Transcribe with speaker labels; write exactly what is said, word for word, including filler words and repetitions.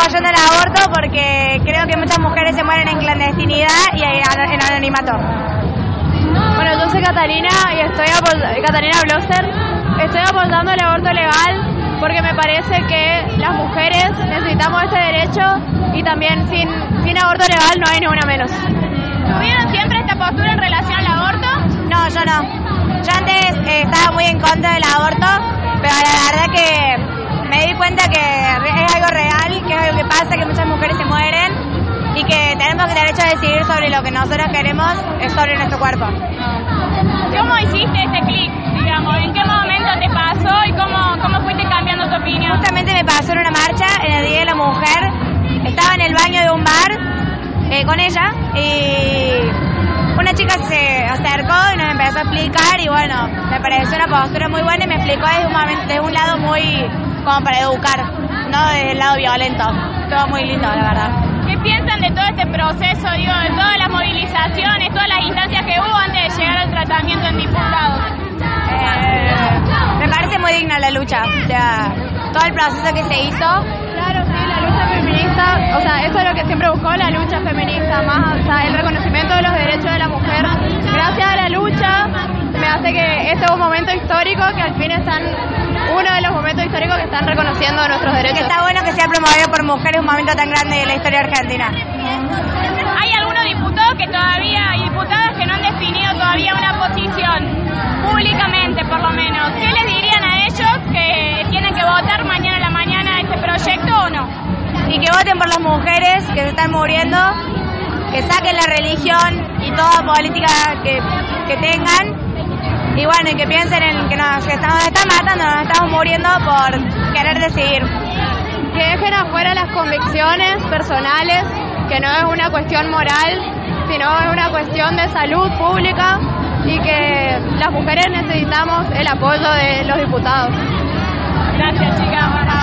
Speaker 1: apoyando el aborto porque creo que muchas mujeres se mueren en clandestinidad y en anonimato.
Speaker 2: Bueno, yo soy Catalina y estoy apoy- Catalina Blosser. Estoy apoyando el aborto legal porque me parece que las mujeres necesitamos este derecho y también sin, sin aborto legal no hay ni una menos.
Speaker 3: ¿Tuvieron siempre esta postura en relación al aborto?
Speaker 1: No, yo no. Yo antes eh, estaba muy en contra del aborto, pero la verdad que me di cuenta que es algo real, que es algo que pasa, que muchas mujeres se mueren y que tenemos el derecho a decidir sobre lo que nosotros queremos, es sobre nuestro cuerpo.
Speaker 3: ¿Cómo hiciste este clic, digamos? ¿En qué momento te pasó y cómo, cómo fuiste cambiando tu opinión?
Speaker 1: Justamente me pasó en una marcha en el Día de la Mujer. Estaba en el baño de un bar eh, con ella y una chica se acercó y nos empezó a explicar y bueno, me pareció una postura muy buena y me explicó desde un, momento, desde un lado muy como para educar, no desde el lado violento. Todo muy lindo, la verdad.
Speaker 3: ¿Qué piensan de todo este proceso, digo, de todas las movilizaciones, todas las instancias que hubo antes de llegar al tratamiento en diputados?
Speaker 1: Eh, me parece muy digna la lucha, o sea, todo el proceso que se hizo.
Speaker 2: Claro, sí, la lucha feminista, o sea, eso es lo que siempre buscó la lucha feminista, más, o sea, el reconocimiento de los derechos de la mujer. Gracias a la lucha me hace que este es un momento histórico que al fin están, uno de los momentos históricos que están reconociendo nuestros derechos.
Speaker 1: Que está bueno que sea promovido por mujeres un momento tan grande de la historia argentina.
Speaker 3: Hay algunos diputados que todavía, y diputadas que no han definido todavía una posición, públicamente por lo menos. ¿Qué les dirían a ellos que tienen que votar mañana a la mañana este proyecto o no?
Speaker 1: Y que voten por las mujeres que se están muriendo, que saquen la religión y toda política que, que tengan. Y bueno, y que piensen en que nos, que nos están matando, nos estamos muriendo por querer decidir.
Speaker 2: Que dejen afuera las convicciones personales, que no es una cuestión moral, sino es una cuestión de salud pública y que las mujeres necesitamos el apoyo de los diputados.
Speaker 3: Gracias, chicas.